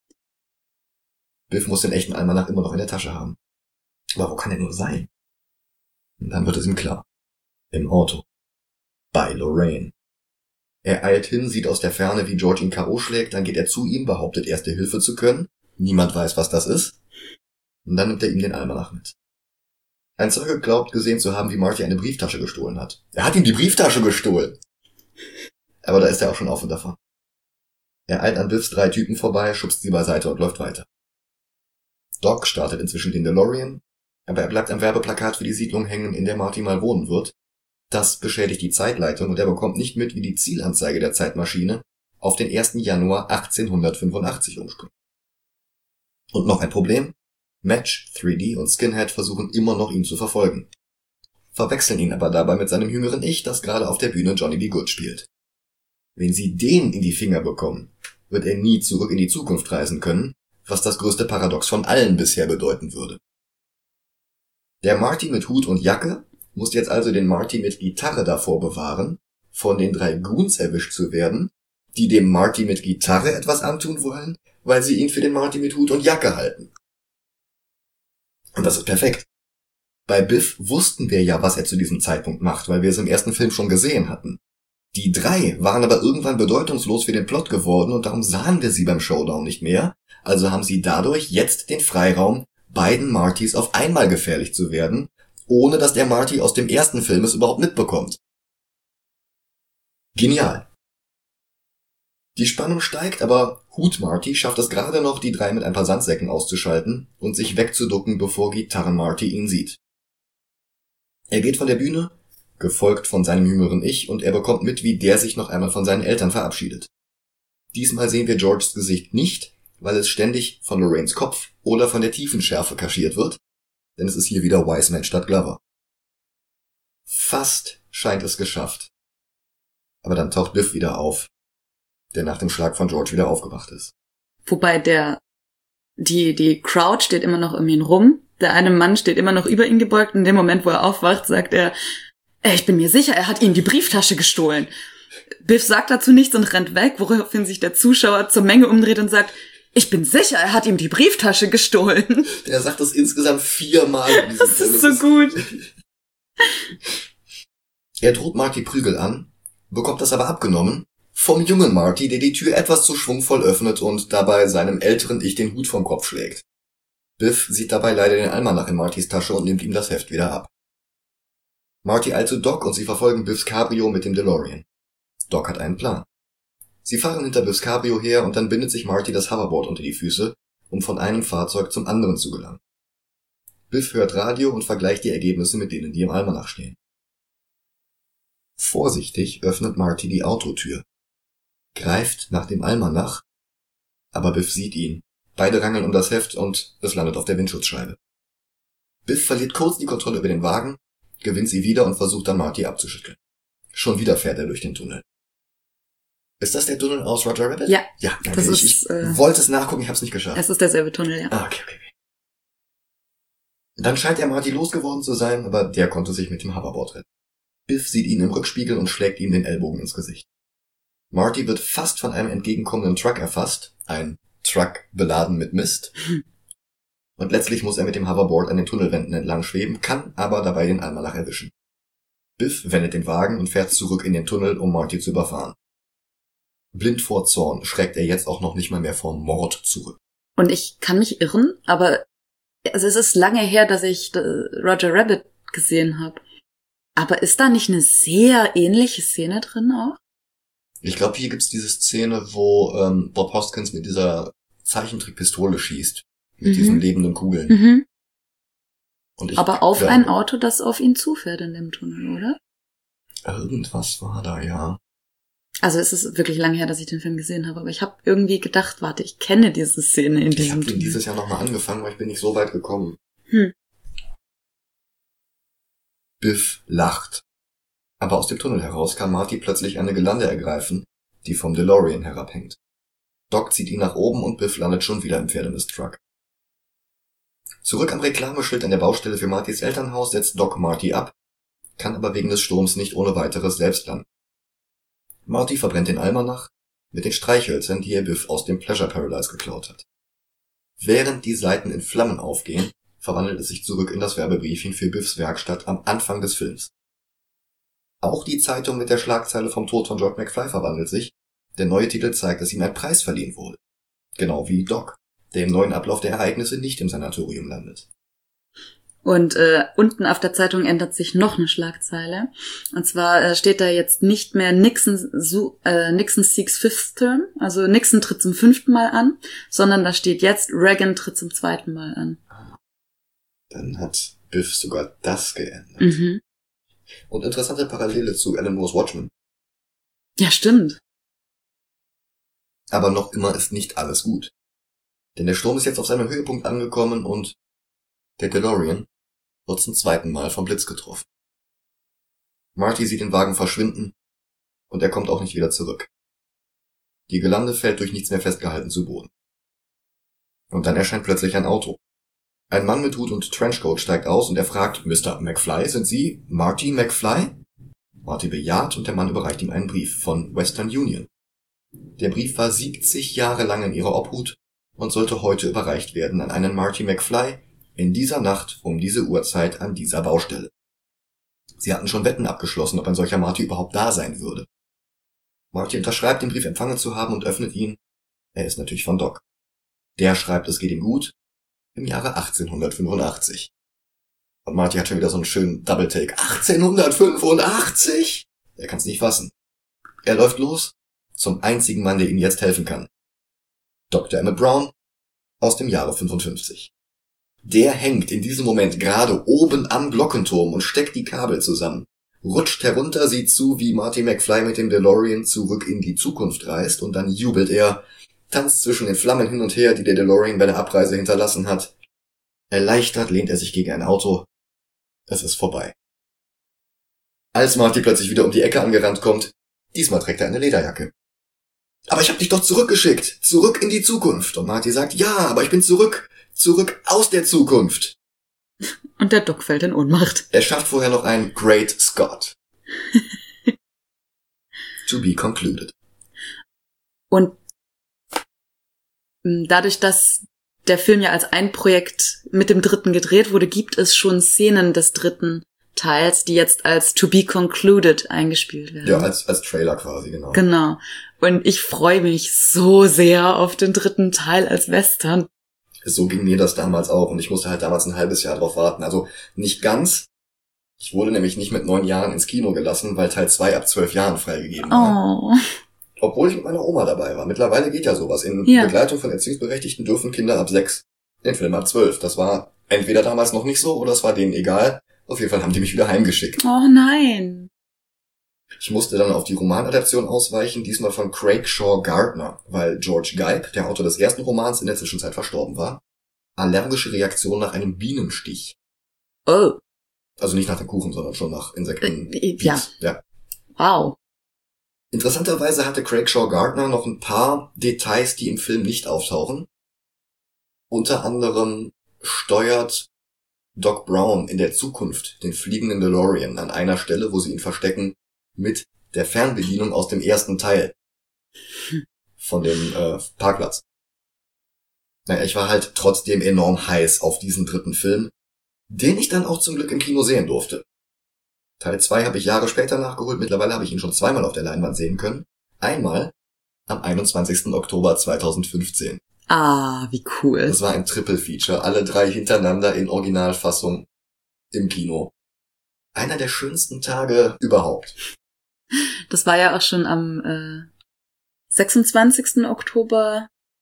S1: Biff muss den echten Almanach immer noch in der Tasche haben. Aber wo kann er nur sein? Und dann wird es ihm klar. Im Auto. Bei Lorraine. Er eilt hin, sieht aus der Ferne, wie George ihn K.O. schlägt, dann geht er zu ihm, behauptet Erste Hilfe zu können. Niemand weiß, was das ist. Und dann nimmt er ihm den Almanach mit. Ein Zeuge glaubt gesehen zu haben, wie Marty eine Brieftasche gestohlen hat. Er hat ihm die Brieftasche gestohlen. Aber da ist er auch schon auf und davon. Er eilt an Biffs 3 Typen vorbei, schubst sie beiseite und läuft weiter. Doc startet inzwischen den DeLorean, aber er bleibt am Werbeplakat für die Siedlung hängen, in der Marty mal wohnen wird. Das beschädigt die Zeitleitung und er bekommt nicht mit, wie die Zielanzeige der Zeitmaschine auf den 1. Januar 1885 umspringt. Und noch ein Problem. Match, 3D und Skinhead versuchen immer noch ihn zu verfolgen. Verwechseln ihn aber dabei mit seinem jüngeren Ich, das gerade auf der Bühne Johnny B. Good spielt. Wenn sie den in die Finger bekommen, wird er nie zurück in die Zukunft reisen können, was das größte Paradox von allen bisher bedeuten würde. Der Marty mit Hut und Jacke muss jetzt also den Marty mit Gitarre davor bewahren, von den 3 Goons erwischt zu werden, die dem Marty mit Gitarre etwas antun wollen, weil sie ihn für den Marty mit Hut und Jacke halten. Und das ist perfekt. Bei Biff wussten wir ja, was er zu diesem Zeitpunkt macht, weil wir es im ersten Film schon gesehen hatten. Die 3 waren aber irgendwann bedeutungslos für den Plot geworden und darum sahen wir sie beim Showdown nicht mehr, also haben sie dadurch jetzt den Freiraum, beiden Martys auf einmal gefährlich zu werden, ohne dass der Marty aus dem ersten Film es überhaupt mitbekommt. Genial. Die Spannung steigt, aber Hut Marty schafft es gerade noch, die 3 mit ein paar Sandsäcken auszuschalten und sich wegzuducken, bevor Gitarren Marty ihn sieht. Er geht von der Bühne, gefolgt von seinem jüngeren Ich, und er bekommt mit, wie der sich noch einmal von seinen Eltern verabschiedet. Diesmal sehen wir Georges Gesicht nicht, weil es ständig von Lorraines Kopf oder von der Tiefenschärfe kaschiert wird, denn es ist hier wieder Wiseman statt Glover. Fast scheint es geschafft. Aber dann taucht Biff wieder auf, der nach dem Schlag von George wieder aufgewacht ist.
S2: Wobei die Crowd steht immer noch um ihn rum, der eine Mann steht immer noch über ihn gebeugt, und in dem Moment, wo er aufwacht, sagt er, ich bin mir sicher, er hat ihm die Brieftasche gestohlen. Biff sagt dazu nichts und rennt weg, woraufhin sich der Zuschauer zur Menge umdreht und sagt, ich bin sicher, er hat ihm die Brieftasche gestohlen.
S1: Er sagt das insgesamt 4 Mal.
S2: Das ist so gut.
S1: Er droht Marty Prügel an, bekommt das aber abgenommen vom jungen Marty, der die Tür etwas zu schwungvoll öffnet und dabei seinem älteren Ich den Hut vom Kopf schlägt. Biff sieht dabei leider den Almanach in Martys Tasche und nimmt ihm das Heft wieder ab. Marty eilt zu Doc und sie verfolgen Biffs Cabrio mit dem DeLorean. Doc hat einen Plan. Sie fahren hinter Biffs Cabrio her und dann bindet sich Marty das Hoverboard unter die Füße, um von einem Fahrzeug zum anderen zu gelangen. Biff hört Radio und vergleicht die Ergebnisse mit denen, die im Almanach stehen. Vorsichtig öffnet Marty die Autotür, greift nach dem Almanach, aber Biff sieht ihn. Beide rangeln um das Heft und es landet auf der Windschutzscheibe. Biff verliert kurz die Kontrolle über den Wagen, gewinnt sie wieder und versucht dann Marty abzuschütteln. Schon wieder fährt er durch den Tunnel. Ist das der Tunnel aus Roger Rabbit?
S2: Ja.
S1: Ja, danke.
S2: Das ist,
S1: ich wollte es nachgucken, ich hab's nicht geschafft.
S2: Es ist derselbe Tunnel, ja.
S1: Okay. Dann scheint er Marty losgeworden zu sein, aber der konnte sich mit dem Hoverboard retten. Biff sieht ihn im Rückspiegel und schlägt ihm den Ellbogen ins Gesicht. Marty wird fast von einem entgegenkommenden Truck erfasst, ein Truck beladen mit Mist. Und letztlich muss er mit dem Hoverboard an den Tunnelwänden entlang schweben, kann aber dabei den Almanach erwischen. Biff wendet den Wagen und fährt zurück in den Tunnel, um Marty zu überfahren. Blind vor Zorn schreckt er jetzt auch noch nicht mal mehr vor Mord zurück.
S2: Und ich kann mich irren, aber also es ist lange her, dass ich Roger Rabbit gesehen habe. Aber ist da nicht eine sehr ähnliche Szene drin auch?
S1: Ich glaube, hier gibt's diese Szene, wo Bob Hoskins mit dieser Zeichentrickpistole schießt. Mit diesen lebenden Kugeln.
S2: Mhm.
S1: Und ich
S2: aber auf
S1: glaube,
S2: ein Auto, das auf ihn zufährt in dem Tunnel, oder?
S1: Irgendwas war da, ja.
S2: Also es ist wirklich lange her, dass ich den Film gesehen habe, aber ich habe irgendwie gedacht, warte, ich kenne diese Szene in
S1: Ich
S2: diesem
S1: habe den
S2: Tunnel.
S1: dieses Jahr nochmal angefangen, aber ich bin nicht so weit gekommen. Biff lacht. Aber aus dem Tunnel heraus kann Marty plötzlich eine Gelande ergreifen, die vom DeLorean herabhängt. Doc zieht ihn nach oben und Biff landet schon wieder im Pferdemist-Truck. Zurück am Reklameschild an der Baustelle für Martys Elternhaus setzt Doc Marty ab, kann aber wegen des Sturms nicht ohne weiteres selbst landen. Marty verbrennt den Almanach mit den Streichhölzern, die er Biff aus dem Pleasure Paradise geklaut hat. Während die Seiten in Flammen aufgehen, verwandelt es sich zurück in das Werbebriefing für Biffs Werkstatt am Anfang des Films. Auch die Zeitung mit der Schlagzeile vom Tod von George McFly verwandelt sich. Der neue Titel zeigt, dass ihm ein Preis verliehen wurde. Genau wie Doc, der im neuen Ablauf der Ereignisse nicht im Sanatorium landet.
S2: Und unten auf der Zeitung ändert sich noch eine Schlagzeile. Und zwar steht da jetzt nicht mehr Nixon seeks fifth term, also Nixon tritt zum 5. Mal an, sondern da steht jetzt Reagan tritt zum 2. Mal an.
S1: Dann hat Biff sogar das geändert.
S2: Mhm.
S1: Und interessante Parallele zu Alan Moore's Watchmen.
S2: Ja, stimmt.
S1: Aber noch immer ist nicht alles gut. Denn der Sturm ist jetzt auf seinem Höhepunkt angekommen und der DeLorean wird zum 2. Mal vom Blitz getroffen. Marty sieht den Wagen verschwinden und er kommt auch nicht wieder zurück. Die Gelande fällt durch nichts mehr festgehalten zu Boden. Und dann erscheint plötzlich ein Auto. Ein Mann mit Hut und Trenchcoat steigt aus und er fragt, Mr. McFly, sind Sie Marty McFly? Marty bejaht und der Mann überreicht ihm einen Brief von Western Union. Der Brief war 70 Jahre lang in ihrer Obhut und sollte heute überreicht werden an einen Marty McFly in dieser Nacht um diese Uhrzeit an dieser Baustelle. Sie hatten schon Wetten abgeschlossen, ob ein solcher Marty überhaupt da sein würde. Marty unterschreibt, den Brief empfangen zu haben und öffnet ihn. Er ist natürlich von Doc. Der schreibt, es geht ihm gut, im Jahre 1885. Und Marty hat schon wieder so einen schönen Double-Take. 1885? Er kann's nicht fassen. Er läuft los zum einzigen Mann, der ihm jetzt helfen kann. Dr. Emmett Brown aus dem Jahre 55. Der hängt in diesem Moment gerade oben am Glockenturm und steckt die Kabel zusammen. Rutscht herunter, sieht zu, wie Marty McFly mit dem DeLorean zurück in die Zukunft reist und dann jubelt er, tanzt zwischen den Flammen hin und her, die der DeLorean bei der Abreise hinterlassen hat. Erleichtert lehnt er sich gegen ein Auto. Es ist vorbei. Als Marty plötzlich wieder um die Ecke angerannt kommt, diesmal trägt er eine Lederjacke. Aber ich hab dich doch zurückgeschickt, zurück in die Zukunft. Und Marty sagt, ja, aber ich bin zurück aus der Zukunft.
S2: Und der Doc fällt in Ohnmacht.
S1: Er schafft vorher noch ein Great Scott. To be concluded.
S2: Und dadurch, dass der Film ja als ein Projekt mit dem dritten gedreht wurde, gibt es schon Szenen des dritten Teils, die jetzt als To be concluded eingespielt werden.
S1: Ja, als Trailer quasi, genau.
S2: Genau. Und ich freue mich so sehr auf den dritten Teil als Western.
S1: So ging mir das damals auch und ich musste halt damals ein halbes Jahr drauf warten. Also nicht ganz. Ich wurde nämlich nicht mit 9 Jahren ins Kino gelassen, weil Teil 2 ab 12 Jahren freigegeben war.
S2: Oh.
S1: Obwohl ich mit meiner Oma dabei war. Mittlerweile geht ja sowas. In Begleitung von Erziehungsberechtigten dürfen Kinder ab 6 den Film ab 12. Das war entweder damals noch nicht so oder es war denen egal. Auf jeden Fall haben die mich wieder heimgeschickt.
S2: Oh nein.
S1: Ich musste dann auf die Romanadaption ausweichen, diesmal von Craig Shaw Gardner, weil George Geib, der Autor des ersten Romans, in der Zwischenzeit verstorben war. Allergische Reaktion nach einem Bienenstich.
S2: Oh.
S1: Also nicht nach dem Kuchen, sondern schon nach Insekten.
S2: Ja. Wow.
S1: Interessanterweise hatte Craig Shaw Gardner noch ein paar Details, die im Film nicht auftauchen. Unter anderem steuert Doc Brown in der Zukunft den fliegenden DeLorean an einer Stelle, wo sie ihn verstecken, mit der Fernbedienung aus dem ersten Teil von dem Parkplatz. Naja, ich war halt trotzdem enorm heiß auf diesen dritten Film, den ich dann auch zum Glück im Kino sehen durfte. Teil 2 habe ich Jahre später nachgeholt, mittlerweile habe ich ihn schon zweimal auf der Leinwand sehen können. Einmal am 21. Oktober 2015.
S2: Ah, wie cool.
S1: Das war ein Triple-Feature, alle 3 hintereinander in Originalfassung im Kino. Einer der schönsten Tage überhaupt.
S2: Das war ja auch schon am 26. Oktober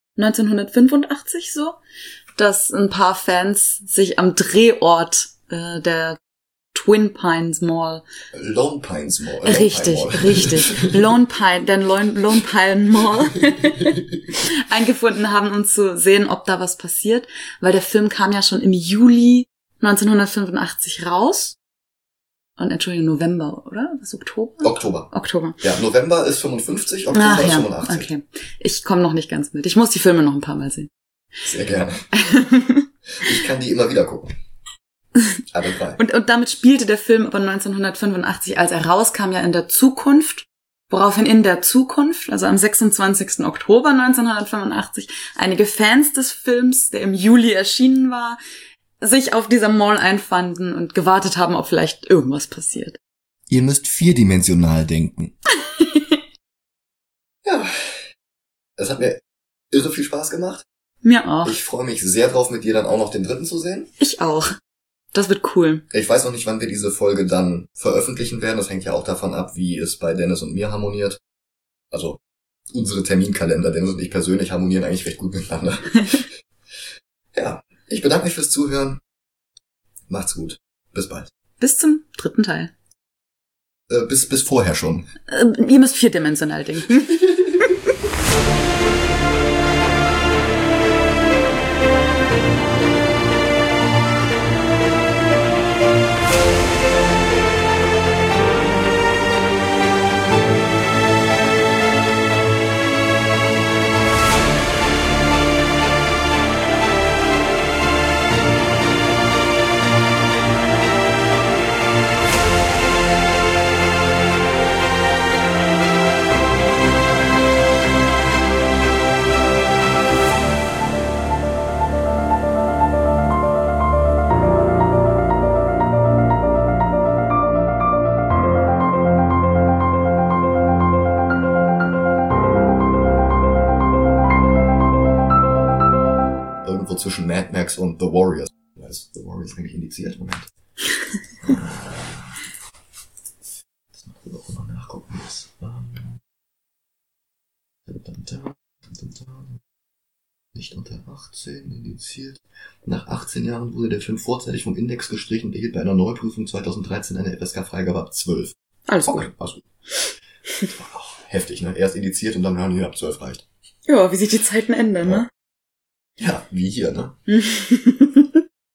S2: 1985 so, dass ein paar Fans sich am Drehort der Twin Pines Mall.
S1: Lone Pines Mall.
S2: Richtig. Lone Pine Mall eingefunden haben, um zu sehen, ob da was passiert. Weil der Film kam ja schon im Juli 1985 raus. Und Entschuldigung, November, oder? Was, Oktober? Oktober.
S1: Ja, November ist 55, Oktober ist 85.
S2: Okay. Ich komme noch nicht ganz mit. Ich muss die Filme noch ein paar Mal sehen.
S1: Sehr gerne. Ich kann die immer wieder gucken. Alle 3.
S2: Und damit spielte der Film aber 1985, als er rauskam, ja in der Zukunft, woraufhin in der Zukunft, also am 26. Oktober 1985, einige Fans des Films, der im Juli erschienen war, sich auf dieser Mall einfanden und gewartet haben, ob vielleicht irgendwas passiert.
S1: Ihr müsst 4-dimensional denken. Ja, es hat mir irre viel Spaß gemacht.
S2: Mir auch.
S1: Ich freue mich sehr drauf, mit dir dann auch noch den dritten zu sehen.
S2: Ich auch. Das wird cool.
S1: Ich weiß noch nicht, wann wir diese Folge dann veröffentlichen werden. Das hängt ja auch davon ab, wie es bei Dennis und mir harmoniert. Also unsere Terminkalender, Dennis und ich persönlich harmonieren eigentlich recht gut miteinander. Ja, ich bedanke mich fürs Zuhören. Macht's gut. Bis bald.
S2: Bis zum dritten Teil.
S1: Bis vorher schon.
S2: Ihr müsst 4-dimensional denken.
S1: Woche zwischen Mad Max und The Warriors. Da ist The Warriors eigentlich indiziert? Moment. Das macht wir auch noch nachgucken. Nicht unter 18, indiziert. Nach 18 Jahren wurde der Film vorzeitig vom Index gestrichen und erhielt bei einer Neuprüfung 2013 eine FSK-Freigabe ab 12.
S2: Alles
S1: Okay,
S2: gut.
S1: alles gut. Heftig, ne? Erst indiziert und dann hören wir ab 12 reicht.
S2: Ja, wie sich die Zeiten ändern, ne?
S1: Ja, wie hier, ne?